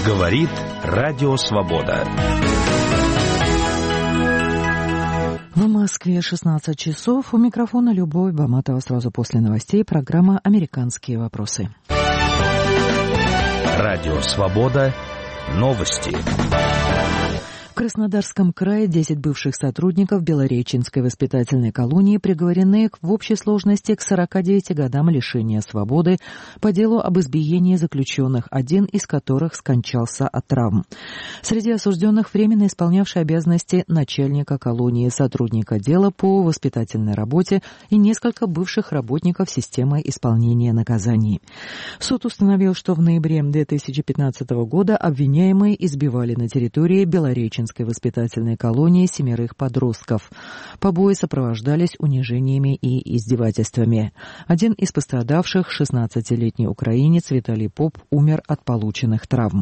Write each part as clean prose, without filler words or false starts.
Говорит Радио Свобода. В Москве 16 часов. У микрофона Любовь Баматова. Сразу после новостей программа «Американские вопросы». Радио Свобода. Новости. В Краснодарском крае 10 бывших сотрудников Белореченской воспитательной колонии приговорены в общей сложности к 49 годам лишения свободы по делу об избиении заключенных, один из которых скончался от травм. Среди осужденных временно исполнявший обязанности начальника колонии, сотрудника отдела по воспитательной работе и несколько бывших работников системы исполнения наказаний. Суд установил, что в ноябре 2015 года обвиняемые избивали на территории Белореченской воспитательной колонии 7 подростков. Побои сопровождались унижениями и издевательствами. Один из пострадавших, 16-летний украинец Виталий Поп, умер от полученных травм.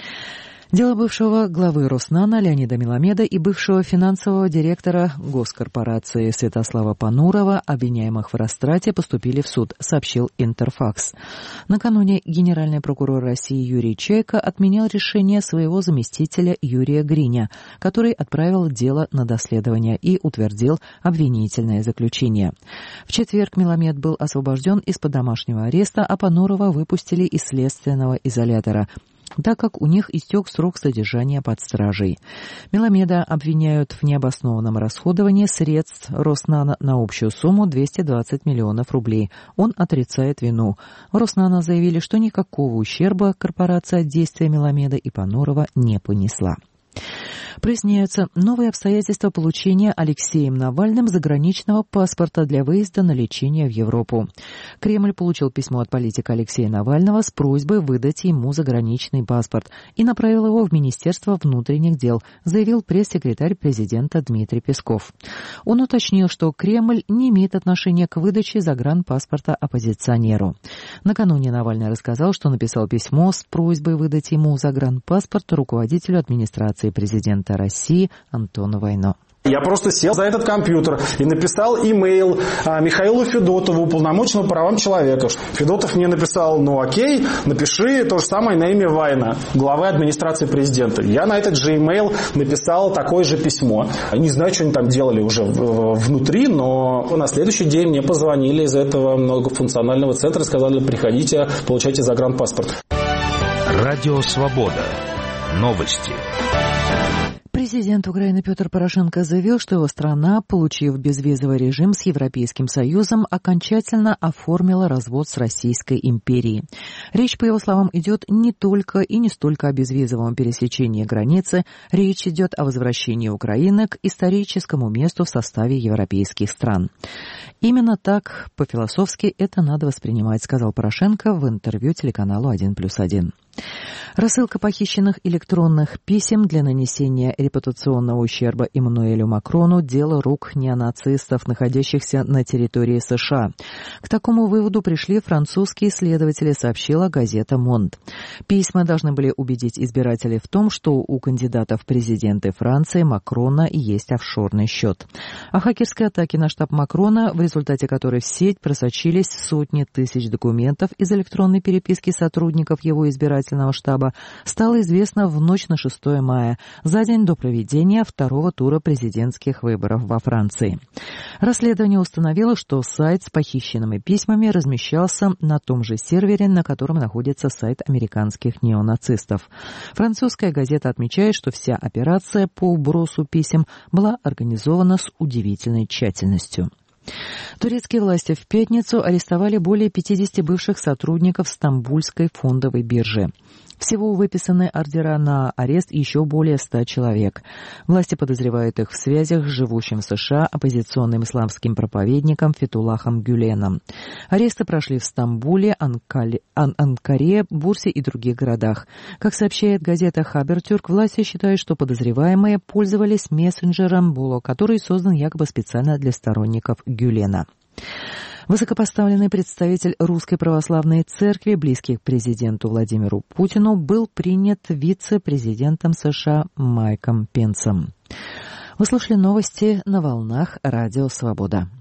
Дело бывшего главы Роснана Леонида Меламеда и бывшего финансового директора госкорпорации Святослава Панурова, обвиняемых в растрате, поступили в суд, сообщил Интерфакс. Накануне генеральный прокурор России Юрий Чайка отменял решение своего заместителя Юрия Гриня, который отправил дело на доследование и утвердил обвинительное заключение. В четверг Меламед был освобожден из-под домашнего ареста, а Панурова выпустили из следственного изолятора, так как у них истек срок содержания под стражей. Меламеда обвиняют в необоснованном расходовании средств Роснана на общую сумму 220 миллионов рублей. Он отрицает вину. В Роснана заявили, что никакого ущерба корпорация от действия Меламеда и Панурова не понесла. Проясняются новые обстоятельства получения Алексеем Навальным заграничного паспорта для выезда на лечение в Европу. Кремль получил письмо от политика Алексея Навального с просьбой выдать ему заграничный паспорт и направил его в Министерство внутренних дел, заявил пресс-секретарь президента Дмитрий Песков. Он уточнил, что Кремль не имеет отношения к выдаче загранпаспорта оппозиционеру. Накануне Навальный рассказал, что написал письмо с просьбой выдать ему загранпаспорт руководителю администрации президента России Антону Вайно. Я просто сел за этот компьютер и написал имейл Михаилу Федотову, уполномоченному по правам человека. Федотов мне написал: ну окей, напиши то же самое на имя Вайна, главы администрации президента. Я на этот же имейл написал такое же письмо. Не знаю, что они там делали уже внутри, но на следующий день мне позвонили из этого многофункционального центра и сказали: приходите, получайте загранпаспорт. Радио Свобода. Новости. Президент Украины Петр Порошенко заявил, что его страна, получив безвизовый режим с Европейским Союзом, окончательно оформила развод с Российской империей. Речь, по его словам, идет не только и не столько о безвизовом пересечении границы, речь идет о возвращении Украины к историческому месту в составе европейских стран. Именно так, по-философски, это надо воспринимать, сказал Порошенко в интервью телеканалу «1+1». Рассылка похищенных электронных писем для нанесения репутационного ущерба Эммануэлю Макрону – дело рук неонацистов, находящихся на территории США. К такому выводу пришли французские исследователи, сообщила газета «Монд». Письма должны были убедить избирателей в том, что у кандидата в президенты Франции Макрона есть офшорный счет. О хакерской атаке на штаб Макрона, в результате которой в сеть просочились сотни тысяч документов из электронной переписки сотрудников его избирательного штаба, стало известно в ночь на 6 мая, за день до проведения второго тура президентских выборов во Франции. Расследование установило, что сайт с похищенными письмами размещался на том же сервере, на котором находится сайт американских неонацистов. Французская газета отмечает, что вся операция по убросу писем была организована с удивительной тщательностью. Турецкие власти в пятницу арестовали более 50 бывших сотрудников Стамбульской фондовой биржи. Всего выписаны ордера на арест еще более 100 человек. Власти подозревают их в связях с живущим в США оппозиционным исламским проповедником Фетуллахом Гюленом. Аресты прошли в Стамбуле, Анкаре, Бурсе и других городах. Как сообщает газета «Хабертюрк», власти считают, что подозреваемые пользовались мессенджером Було, который создан якобы специально для сторонников Гюлена. Высокопоставленный представитель Русской Православной Церкви, близкий к президенту Владимиру Путину, был принят вице-президентом США Майком Пенсом. Вы слушали новости на волнах Радио Свобода.